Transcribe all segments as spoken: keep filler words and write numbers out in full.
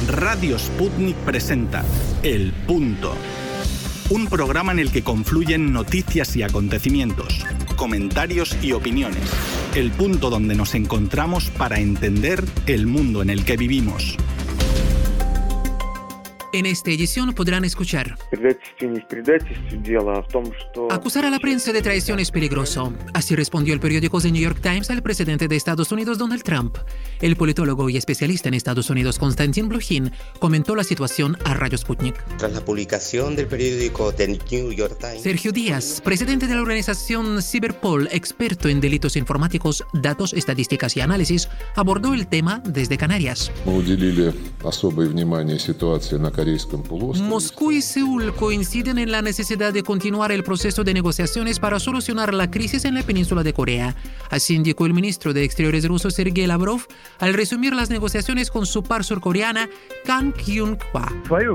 Radio Sputnik presenta El Punto, un programa en el que confluyen noticias y acontecimientos, comentarios y opiniones. El punto donde nos encontramos para entender el mundo en el que vivimos. En esta edición podrán escuchar: acusar a la prensa de traición es peligroso. Así respondió el periódico The New York Times al presidente de Estados Unidos, Donald Trump. El politólogo y especialista en Estados Unidos, Konstantin Blochin, comentó la situación a Radio Sputnik. Tras la publicación del periódico The New York Times, Sergio Díaz, presidente de la organización Cyberpol, experto en delitos informáticos, datos, estadísticas y análisis, abordó el tema desde Canarias. Moscú y Seúl coinciden en la necesidad de continuar el proceso de negociaciones para solucionar la crisis en la península de Corea. Así indicó el ministro de Exteriores ruso Sergei Lavrov al resumir las negociaciones con su par surcoreana Kang Kyung-hwa.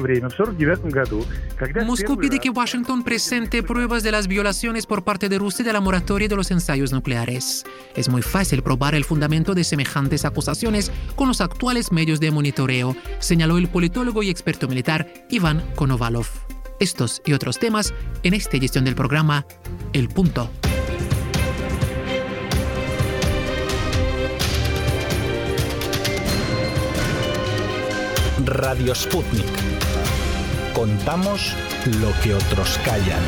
Moscú pide que Washington presente pruebas de las violaciones por parte de Rusia de la moratoria de los ensayos nucleares. Es muy fácil probar el fundamento de semejantes acusaciones con los actuales medios de monitoreo, señaló el politólogo y experto militar Iván Konovalov. Estos y otros temas en esta edición del programa El Punto. Radio Sputnik. Contamos lo que otros callan.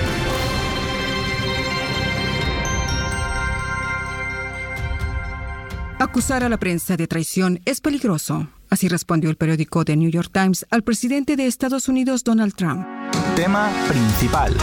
Acusar a la prensa de traición es peligroso. Así respondió el periódico The New York Times al presidente de Estados Unidos, Donald Trump. Tema principal.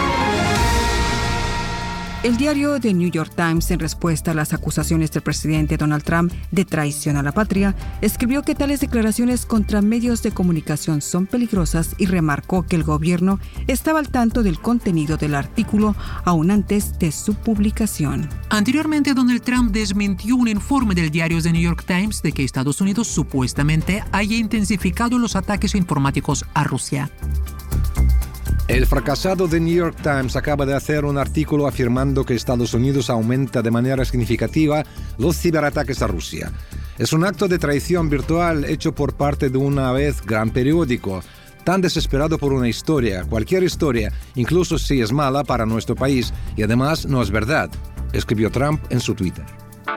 El diario The New York Times, en respuesta a las acusaciones del presidente Donald Trump de traición a la patria, escribió que tales declaraciones contra medios de comunicación son peligrosas y remarcó que el gobierno estaba al tanto del contenido del artículo aún antes de su publicación. Anteriormente, Donald Trump desmintió un informe del diario The New York Times de que Estados Unidos supuestamente haya intensificado los ataques informáticos a Rusia. El fracasado The New York Times acaba de hacer un artículo afirmando que Estados Unidos aumenta de manera significativa los ciberataques a Rusia. Es un acto de traición virtual hecho por parte de una vez gran periódico, tan desesperado por una historia, cualquier historia, incluso si es mala para nuestro país, y además no es verdad, escribió Trump en su Twitter.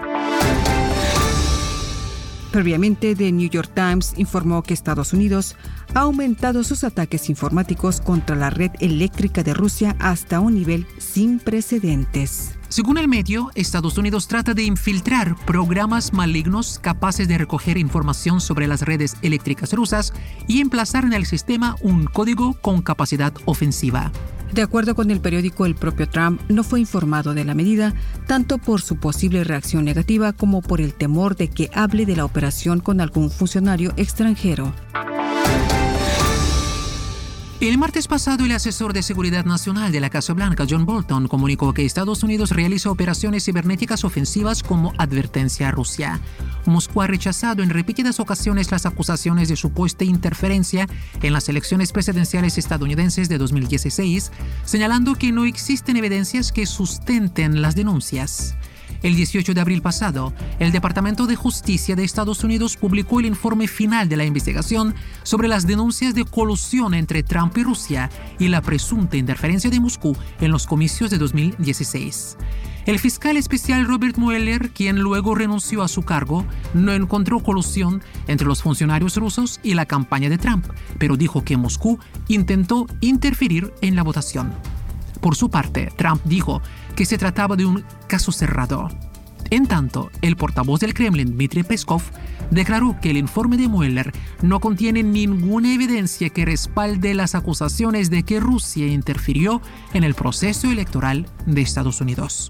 Previamente, The New York Times informó que Estados Unidos ha aumentado sus ataques informáticos contra la red eléctrica de Rusia hasta un nivel sin precedentes. Según el medio, Estados Unidos trata de infiltrar programas malignos capaces de recoger información sobre las redes eléctricas rusas y emplazar en el sistema un código con capacidad ofensiva. De acuerdo con el periódico, el propio Trump no fue informado de la medida, tanto por su posible reacción negativa como por el temor de que hable de la operación con algún funcionario extranjero. El martes pasado, el asesor de Seguridad Nacional de la Casa Blanca, John Bolton, comunicó que Estados Unidos realiza operaciones cibernéticas ofensivas como advertencia a Rusia. Moscú ha rechazado en repetidas ocasiones las acusaciones de supuesta interferencia en las elecciones presidenciales estadounidenses de dos mil dieciséis, señalando que no existen evidencias que sustenten las denuncias. El dieciocho de abril pasado, el Departamento de Justicia de Estados Unidos publicó el informe final de la investigación sobre las denuncias de colusión entre Trump y Rusia y la presunta interferencia de Moscú en los comicios de dos mil dieciséis. El fiscal especial Robert Mueller, quien luego renunció a su cargo, no encontró colusión entre los funcionarios rusos y la campaña de Trump, pero dijo que Moscú intentó interferir en la votación. Por su parte, Trump dijo que se trataba de un caso cerrado. En tanto, el portavoz del Kremlin, Dmitry Peskov, declaró que el informe de Mueller no contiene ninguna evidencia que respalde las acusaciones de que Rusia interfirió en el proceso electoral de Estados Unidos.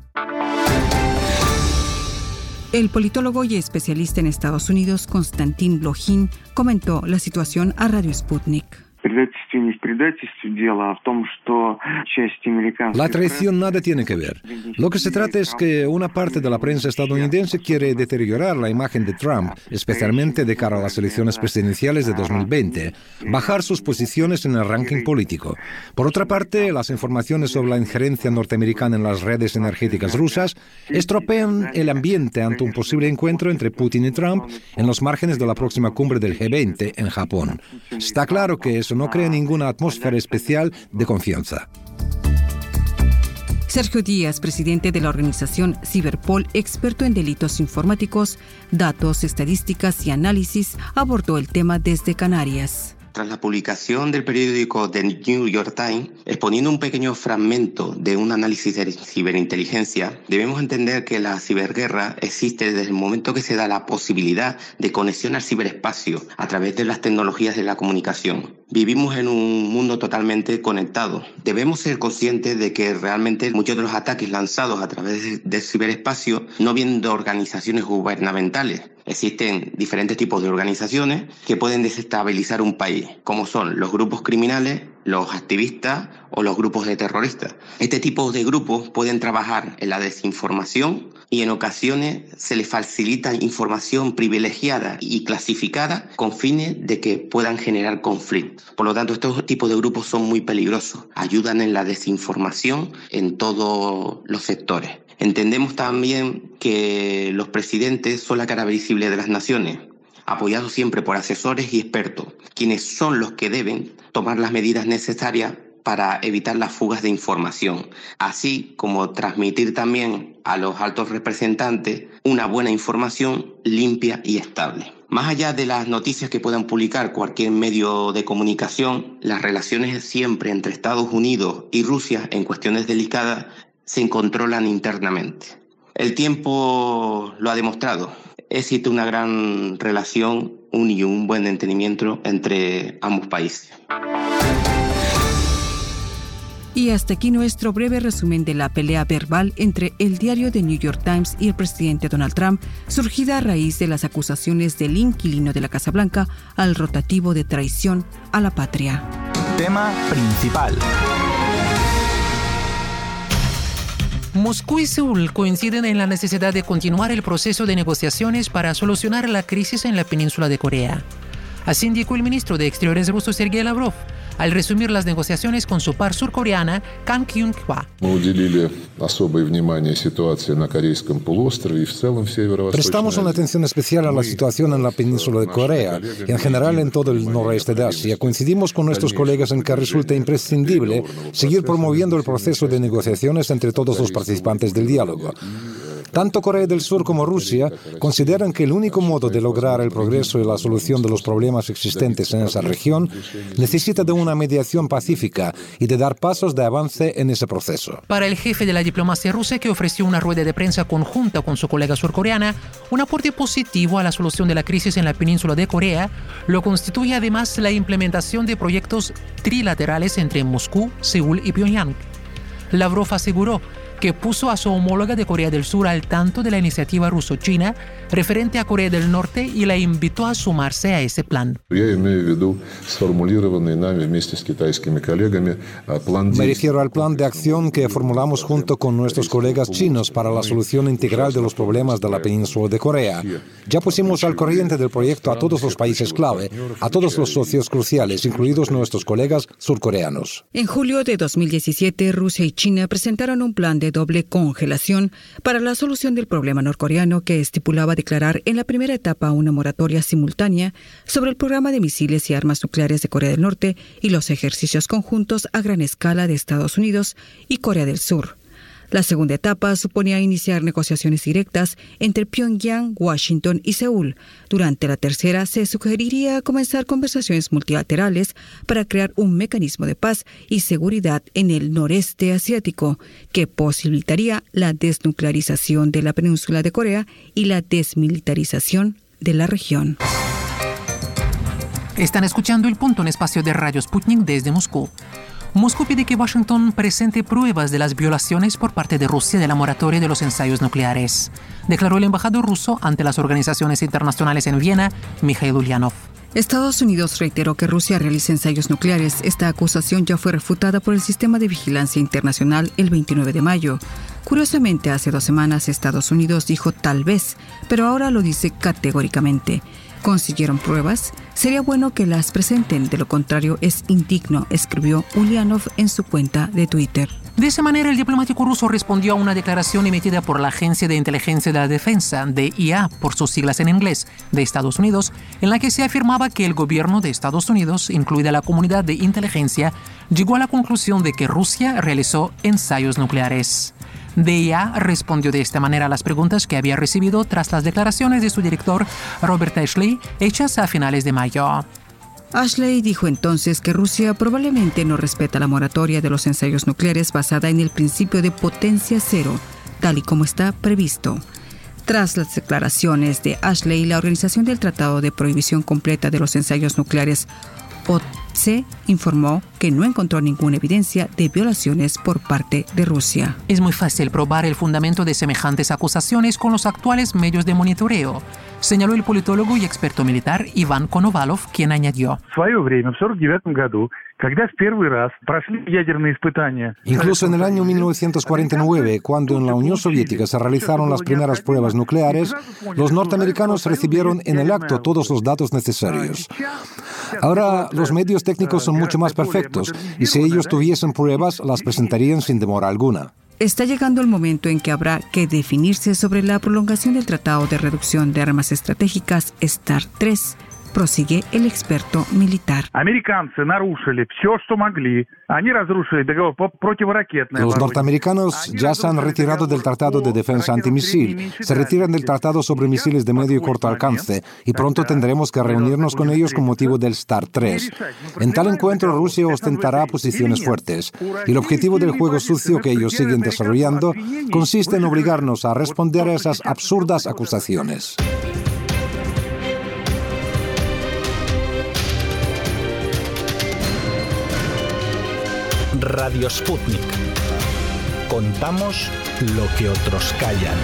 El politólogo y especialista en Estados Unidos, Konstantin Blochin, comentó la situación a Radio Sputnik. La traición nada tiene que ver. Lo que se trata es que una parte de la prensa estadounidense quiere deteriorar la imagen de Trump, especialmente de cara a las elecciones presidenciales de dos mil veinte, bajar sus posiciones en el ranking político. Por otra parte, las informaciones sobre la injerencia norteamericana en las redes energéticas rusas estropean el ambiente ante un posible encuentro entre Putin y Trump en los márgenes de la próxima cumbre del G veinte en Japón. Está claro que eso no crea ninguna atmósfera especial de confianza. Sergio Díaz, presidente de la organización Cyberpol, experto en delitos informáticos, datos, estadísticas y análisis, abordó el tema desde Canarias. Tras la publicación del periódico The New York Times, exponiendo un pequeño fragmento de un análisis de ciberinteligencia, debemos entender que la ciberguerra existe desde el momento que se da la posibilidad de conexión al ciberespacio a través de las tecnologías de la comunicación. Vivimos en un mundo totalmente conectado. Debemos ser conscientes de que realmente muchos de los ataques lanzados a través del ciberespacio no vienen de organizaciones gubernamentales. Existen diferentes tipos de organizaciones que pueden desestabilizar un país, como son los grupos criminales, los activistas o los grupos de terroristas. Este tipo de grupos pueden trabajar en la desinformación y en ocasiones se les facilita información privilegiada y clasificada con fines de que puedan generar conflictos. Por lo tanto, estos tipos de grupos son muy peligrosos. Ayudan en la desinformación en todos los sectores. Entendemos también que los presidentes son la cara visible de las naciones, apoyados siempre por asesores y expertos, quienes son los que deben tomar las medidas necesarias para evitar las fugas de información, así como transmitir también a los altos representantes una buena información limpia y estable. Más allá de las noticias que puedan publicar cualquier medio de comunicación, las relaciones siempre entre Estados Unidos y Rusia en cuestiones delicadas se controlan internamente. El tiempo lo ha demostrado. Existe una gran relación un y un buen entendimiento entre ambos países. Y hasta aquí nuestro breve resumen de la pelea verbal entre el diario The New York Times y el presidente Donald Trump, surgida a raíz de las acusaciones del inquilino de la Casa Blanca al rotativo de traición a la patria. Tema principal. Moscú y Seúl coinciden en la necesidad de continuar el proceso de negociaciones para solucionar la crisis en la península de Corea. Así indicó el ministro de Exteriores ruso Sergei Lavrov al resumir las negociaciones con su par surcoreana Kang Kyung-hwa. Prestamos una atención especial a la situación en la península de Corea y en general en todo el noroeste de Asia. Coincidimos con nuestros colegas en que resulta imprescindible seguir promoviendo el proceso de negociaciones entre todos los participantes del diálogo. Tanto Corea del Sur como Rusia consideran que el único modo de lograr el progreso y la solución de los problemas existentes en esa región necesita de una mediación pacífica y de dar pasos de avance en ese proceso. Para el jefe de la diplomacia rusa, que ofreció una rueda de prensa conjunta con su colega surcoreana, un aporte positivo a la solución de la crisis en la península de Corea lo constituye además la implementación de proyectos trilaterales entre Moscú, Seúl y Pyongyang. Lavrov aseguró que puso a su homóloga de Corea del Sur al tanto de la iniciativa ruso-china referente a Corea del Norte y la invitó a sumarse a ese plan. Me refiero al plan de acción que formulamos junto con nuestros colegas chinos para la solución integral de los problemas de la península de Corea. Ya pusimos al corriente del proyecto a todos los países clave, a todos los socios cruciales, incluidos nuestros colegas surcoreanos. En julio de dos mil diecisiete, Rusia y China presentaron un plan de doble congelación para la solución del problema norcoreano que estipulaba declarar en la primera etapa una moratoria simultánea sobre el programa de misiles y armas nucleares de Corea del Norte y los ejercicios conjuntos a gran escala de Estados Unidos y Corea del Sur. La segunda etapa suponía iniciar negociaciones directas entre Pyongyang, Washington y Seúl. Durante la tercera se sugeriría comenzar conversaciones multilaterales para crear un mecanismo de paz y seguridad en el noreste asiático que posibilitaría la desnuclearización de la península de Corea y la desmilitarización de la región. Están escuchando El Punto, en espacio de Radio Sputnik desde Moscú. Moscú pide que Washington presente pruebas de las violaciones por parte de Rusia de la moratoria de los ensayos nucleares, declaró el embajador ruso ante las organizaciones internacionales en Viena, Mikhail Ulyanov. Estados Unidos reiteró que Rusia realiza ensayos nucleares. Esta acusación ya fue refutada por el Sistema de Vigilancia Internacional el veintinueve de mayo. Curiosamente, hace dos semanas Estados Unidos dijo tal vez, pero ahora lo dice categóricamente. ¿Consiguieron pruebas? Sería bueno que las presenten, de lo contrario es indigno, escribió Ulyanov en su cuenta de Twitter. De esa manera, el diplomático ruso respondió a una declaración emitida por la Agencia de Inteligencia de la Defensa, D I A, por sus siglas en inglés, de Estados Unidos, en la que se afirmaba que el gobierno de Estados Unidos, incluida la comunidad de inteligencia, llegó a la conclusión de que Rusia realizó ensayos nucleares. D I A respondió de esta manera a las preguntas que había recibido tras las declaraciones de su director, Robert Ashley, hechas a finales de mayo. Ashley dijo entonces que Rusia probablemente no respeta la moratoria de los ensayos nucleares basada en el principio de potencia cero, tal y como está previsto. Tras las declaraciones de Ashley, la Organización del Tratado de Prohibición Completa de los Ensayos Nucleares, O T S E, informó que no encontró ninguna evidencia de violaciones por parte de Rusia. Es muy fácil probar el fundamento de semejantes acusaciones con los actuales medios de monitoreo, señaló el politólogo y experto militar Iván Konovalov, quien añadió: Incluso en el año mil novecientos cuarenta y nueve, cuando en la Unión Soviética se realizaron las primeras pruebas nucleares, los norteamericanos recibieron en el acto todos los datos necesarios. Ahora, los medios técnicos son mucho más perfectos, y si ellos tuviesen pruebas, las presentarían sin demora alguna. Está llegando el momento en que habrá que definirse sobre la prolongación del Tratado de Reducción de Armas Estratégicas START tres, prosigue el experto militar. Los norteamericanos ya se han retirado del Tratado de Defensa Antimisil, se retiran del Tratado sobre Misiles de Medio y Corto Alcance y pronto tendremos que reunirnos con ellos con motivo del START tres. En tal encuentro Rusia ostentará posiciones fuertes y el objetivo del juego sucio que ellos siguen desarrollando consiste en obligarnos a responder a esas absurdas acusaciones. Radio Sputnik. Contamos lo que otros callan.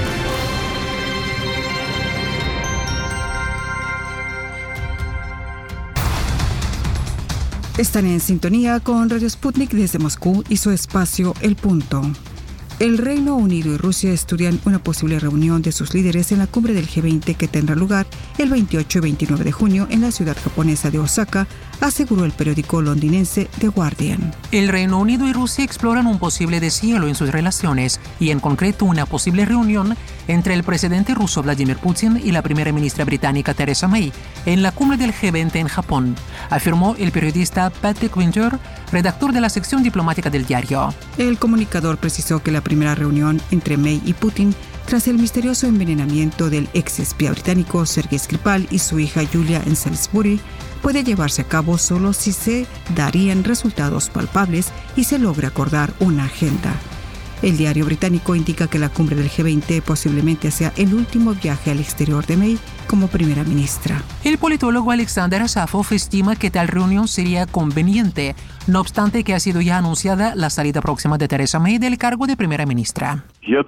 Están en sintonía con Radio Sputnik desde Moscú y su espacio El Punto. El Reino Unido y Rusia estudian una posible reunión de sus líderes en la cumbre del G veinte que tendrá lugar el veintiocho y veintinueve de junio en la ciudad japonesa de Osaka, aseguró el periódico londinense The Guardian. El Reino Unido y Rusia exploran un posible deshielo en sus relaciones y en concreto una posible reunión entre el presidente ruso Vladimir Putin y la primera ministra británica Theresa May en la cumbre del G veinte en Japón, afirmó el periodista Patrick Winter, redactor de la sección diplomática del diario. El comunicador precisó que la primera reunión entre May y Putin, tras el misterioso envenenamiento del ex espía británico Sergei Skripal y su hija Julia en Salisbury, puede llevarse a cabo solo si se darían resultados palpables y se logra acordar una agenda. El diario británico indica que la cumbre del G veinte posiblemente sea el último viaje al exterior de May como primera ministra. El politólogo Alexander Asafov estima que tal reunión sería conveniente, no obstante que ha sido ya anunciada la salida próxima de Theresa May del cargo de primera ministra.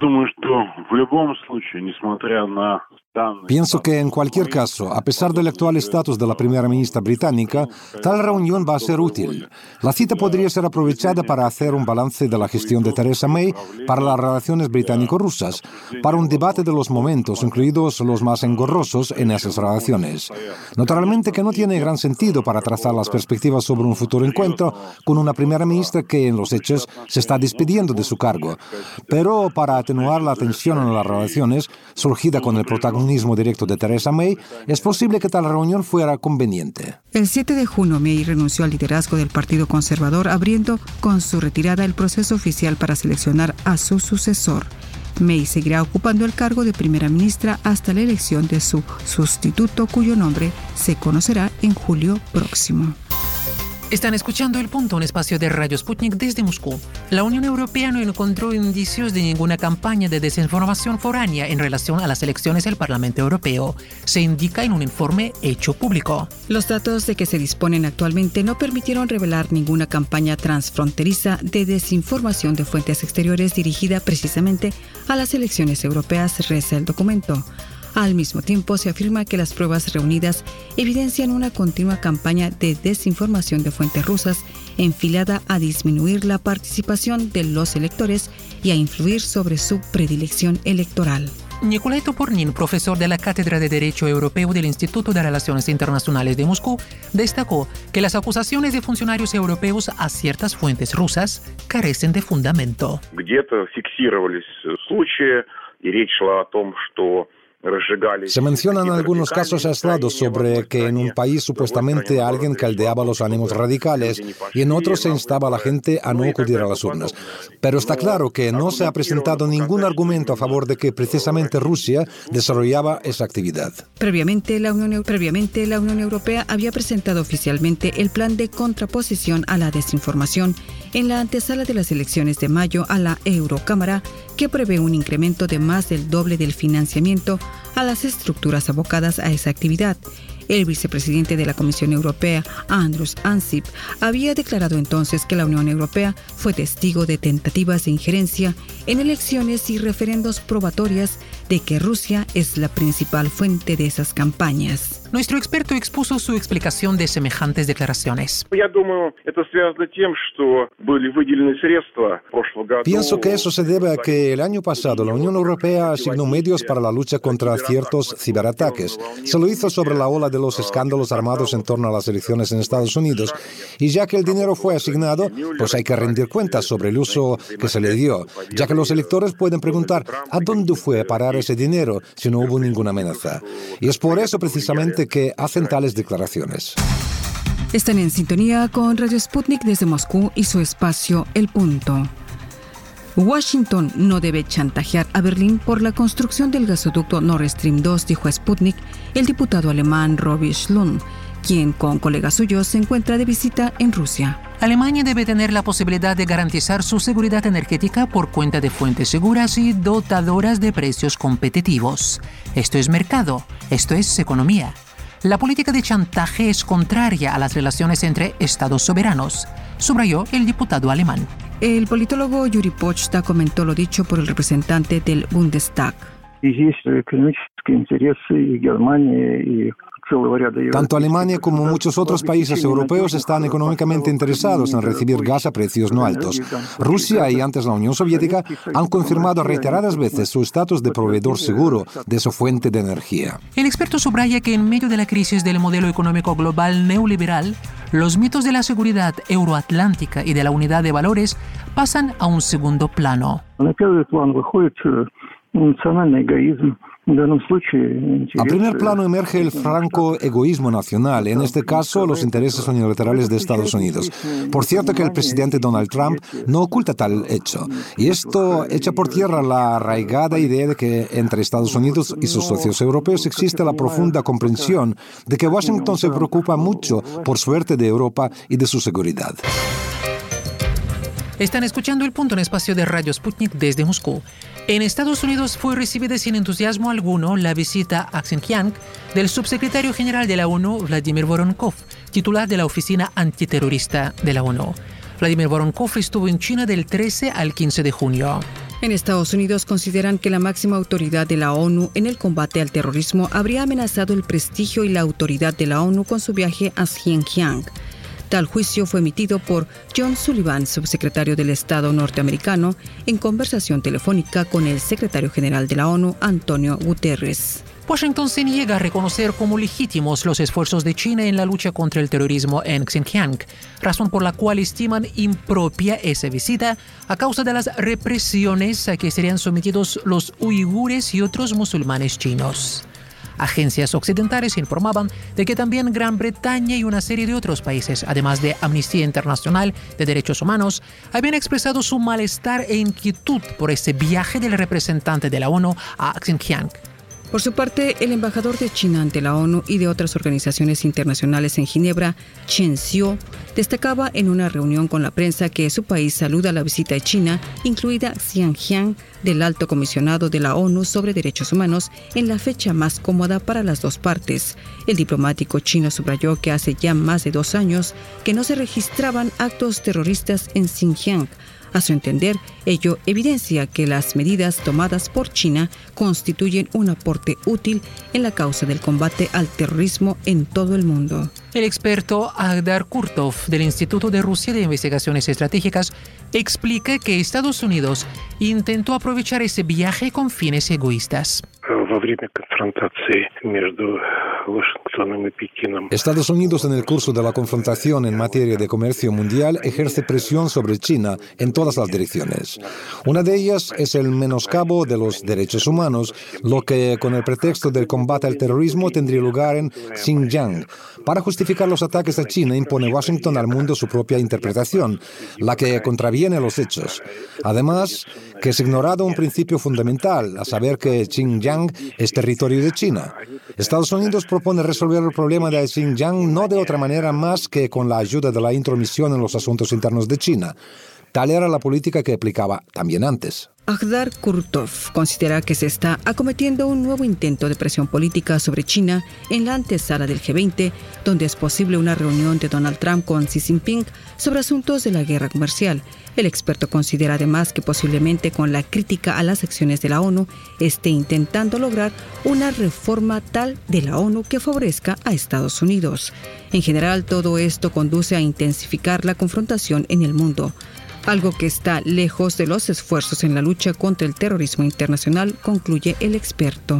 Pienso que en cualquier caso, a pesar del actual estatus de la primera ministra británica, tal reunión va a ser útil. La cita podría ser aprovechada para hacer un balance de la gestión de Theresa May para las relaciones británico-rusas, para un debate de los momentos, incluidos los más engorrosos en esas relaciones. Naturalmente que no tiene gran sentido para trazar las perspectivas sobre un futuro encuentro con una primera ministra que en los hechos se está despidiendo de su cargo, pero para atenuar la tensión en las relaciones surgida con el protagonismo directo de Theresa May, es posible que tal reunión fuera conveniente. El siete de junio, May renunció al liderazgo del Partido Conservador, abriendo con su retirada el proceso oficial para seleccionar a su sucesor. May seguirá ocupando el cargo de primera ministra hasta la elección de su sustituto, cuyo nombre se conocerá en julio próximo. Están escuchando El Punto, un espacio de Radio Sputnik desde Moscú. La Unión Europea no encontró indicios de ninguna campaña de desinformación foránea en relación a las elecciones al Parlamento Europeo, se indica en un informe hecho público. Los datos de que se disponen actualmente no permitieron revelar ninguna campaña transfronteriza de desinformación de fuentes exteriores dirigida precisamente a las elecciones europeas, reza el documento. Al mismo tiempo, se afirma que las pruebas reunidas evidencian una continua campaña de desinformación de fuentes rusas enfilada a disminuir la participación de los electores y a influir sobre su predilección electoral. Nicolai Topornin, profesor de la Cátedra de Derecho Europeo del Instituto de Relaciones Internacionales de Moscú, destacó que las acusaciones de funcionarios europeos a ciertas fuentes rusas carecen de fundamento. Se mencionan algunos casos aislados sobre que en un país supuestamente alguien caldeaba los ánimos radicales y en otros se instaba a la gente a no acudir a las urnas. Pero está claro que no se ha presentado ningún argumento a favor de que precisamente Rusia desarrollaba esa actividad. Previamente la Unión, previamente, la Unión Europea había presentado oficialmente el plan de contraposición a la desinformación en la antesala de las elecciones de mayo a la Eurocámara, que prevé un incremento de más del doble del financiamiento a las estructuras abocadas a esa actividad. El vicepresidente de la Comisión Europea, Andrus Ansip, había declarado entonces que la Unión Europea fue testigo de tentativas de injerencia en elecciones y referendos probatorias de que Rusia es la principal fuente de esas campañas. Nuestro experto expuso su explicación de semejantes declaraciones. Pienso que eso se debe a que el año pasado la Unión Europea asignó medios para la lucha contra ciertos ciberataques. Se lo hizo sobre la ola de los escándalos armados en torno a las elecciones en Estados Unidos. Y ya que el dinero fue asignado, pues hay que rendir cuentas sobre el uso que se le dio, ya que los electores pueden preguntar ¿a dónde fue a parar ese dinero si no hubo ninguna amenaza? Y es por eso precisamente que hacen tales declaraciones. Están en sintonía con Radio Sputnik desde Moscú y su espacio El Punto. Washington no debe chantajear a Berlín por la construcción del gasoducto Nord Stream dos, dijo a Sputnik el diputado alemán Roby Schlund, quien con colegas suyos se encuentra de visita en Rusia. Alemania debe tener la posibilidad de garantizar su seguridad energética por cuenta de fuentes seguras y dotadoras de precios competitivos. Esto es mercado, esto es economía. La política de chantaje es contraria a las relaciones entre estados soberanos, subrayó el diputado alemán. El politólogo Yuri Pochta comentó lo dicho por el representante del Bundestag. Tanto Alemania como muchos otros países europeos están económicamente interesados en recibir gas a precios no altos. Rusia y antes la Unión Soviética han confirmado reiteradas veces su estatus de proveedor seguro de su fuente de energía. El experto subraya que en medio de la crisis del modelo económico global neoliberal, los mitos de la seguridad euroatlántica y de la unidad de valores pasan a un segundo plano. A primer plano emerge el franco egoísmo nacional, en este caso los intereses unilaterales de Estados Unidos. Por cierto que el presidente Donald Trump no oculta tal hecho, y esto echa por tierra la arraigada idea de que entre Estados Unidos y sus socios europeos existe la profunda comprensión de que Washington se preocupa mucho por suerte de Europa y de su seguridad. Están escuchando El Punto en espacio de Radio Sputnik desde Moscú. En Estados Unidos fue recibida sin entusiasmo alguno la visita a Xinjiang del subsecretario general de la ONU, Vladimir Voronkov, titular de la Oficina Antiterrorista de la ONU. Vladimir Voronkov estuvo en China del trece al quince de junio. En Estados Unidos consideran que la máxima autoridad de la ONU en el combate al terrorismo habría amenazado el prestigio y la autoridad de la ONU con su viaje a Xinjiang. Tal juicio fue emitido por John Sullivan, subsecretario del Estado norteamericano, en conversación telefónica con el secretario general de la ONU, Antonio Guterres. Washington se niega a reconocer como legítimos los esfuerzos de China en la lucha contra el terrorismo en Xinjiang, razón por la cual estiman impropia esa visita a causa de las represiones a que serían sometidos los uigures y otros musulmanes chinos. Agencias occidentales informaban de que también Gran Bretaña y una serie de otros países, además de Amnistía Internacional de Derechos Humanos, habían expresado su malestar e inquietud por ese viaje del representante de la ONU a Xinjiang. Por su parte, el embajador de China ante la ONU y de otras organizaciones internacionales en Ginebra, Chen Xiu, destacaba en una reunión con la prensa que su país saluda la visita de China, incluida Xinjiang, del alto comisionado de la ONU sobre Derechos Humanos, en la fecha más cómoda para las dos partes. El diplomático chino subrayó que hace ya más de dos años que no se registraban actos terroristas en Xinjiang, A su entender, ello evidencia que las medidas tomadas por China constituyen un aporte útil en la causa del combate al terrorismo en todo el mundo. El experto Aghdar Kurtov del Instituto de Rusia de Investigaciones Estratégicas explica que Estados Unidos intentó aprovechar ese viaje con fines egoístas. Estados Unidos, en el curso de la confrontación en materia de comercio mundial, ejerce presión sobre China en todas las direcciones. Una de ellas es el menoscabo de los derechos humanos, lo que con el pretexto del combate al terrorismo tendría lugar en Xinjiang. Para justificar los ataques a China, impone Washington al mundo su propia interpretación, la que contraviene los hechos. Además, que es ignorado un principio fundamental, a saber que Xinjiang es territorio de China. Estados Unidos propone resolver el problema de Xinjiang no de otra manera más que con la ayuda de la intromisión en los asuntos internos de China. Tal era la política que aplicaba también antes. Aghdar Kurtov considera que se está acometiendo un nuevo intento de presión política sobre China en la antesala del G veinte, donde es posible una reunión de Donald Trump con Xi Jinping sobre asuntos de la guerra comercial. El experto considera además que posiblemente con la crítica a las acciones de la ONU esté intentando lograr una reforma tal de la ONU que favorezca a Estados Unidos. En general, todo esto conduce a intensificar la confrontación en el mundo, algo que está lejos de los esfuerzos en la lucha contra el terrorismo internacional, concluye el experto.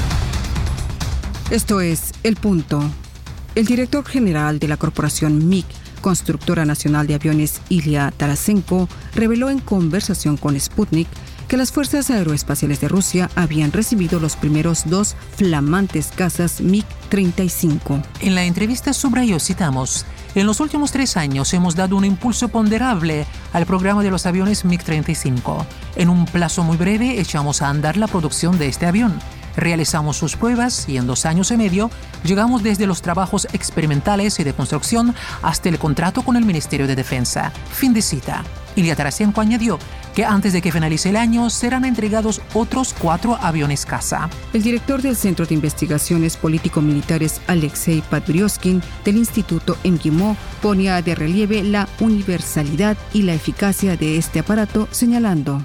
Esto es El Punto. El director general de la corporación M I G, constructora nacional de aviones, Ilya Tarasenko, reveló en conversación con Sputnik que las Fuerzas Aeroespaciales de Rusia habían recibido los primeros dos flamantes cazas MiG treinta y cinco. En la entrevista subrayó, citamos, en los últimos tres años hemos dado un impulso ponderable al programa de los aviones MiG treinta y cinco. En un plazo muy breve echamos a andar la producción de este avión. Realizamos sus pruebas y en dos años y medio llegamos desde los trabajos experimentales y de construcción hasta el contrato con el Ministerio de Defensa. Fin de cita. Ilya Tarasenko añadió que antes de que finalice el año serán entregados otros cuatro aviones caza. El director del Centro de Investigaciones Político-Militares, Alexei Podryoskin, del Instituto M G M O, ponía de relieve la universalidad y la eficacia de este aparato, señalando: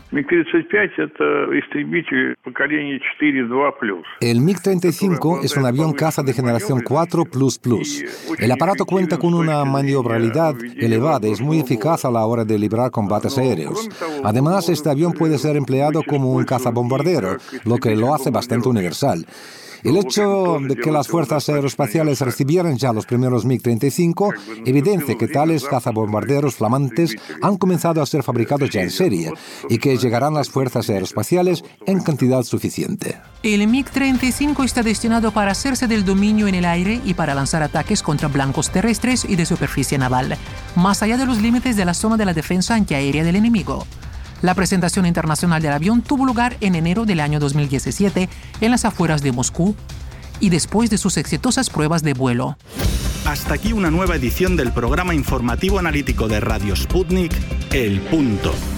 el MiG treinta y cinco es un avión caza de generación cuatro plus plus. El aparato cuenta con una maniobrabilidad elevada y es muy eficaz a la hora de librar combates aéreos. Además, este avión puede ser empleado como un cazabombardero, lo que lo hace bastante universal. El hecho de que las fuerzas aeroespaciales recibieran ya los primeros MiG treinta y cinco evidencia que tales cazabombarderos flamantes han comenzado a ser fabricados ya en serie y que llegarán a las fuerzas aeroespaciales en cantidad suficiente. El MiG treinta y cinco está destinado para hacerse del dominio en el aire y para lanzar ataques contra blancos terrestres y de superficie naval, más allá de los límites de la zona de la defensa antiaérea del enemigo. La presentación internacional del avión tuvo lugar en enero del año dos mil diecisiete en las afueras de Moscú y después de sus exitosas pruebas de vuelo. Hasta aquí una nueva edición del programa informativo analítico de Radio Sputnik, El Punto.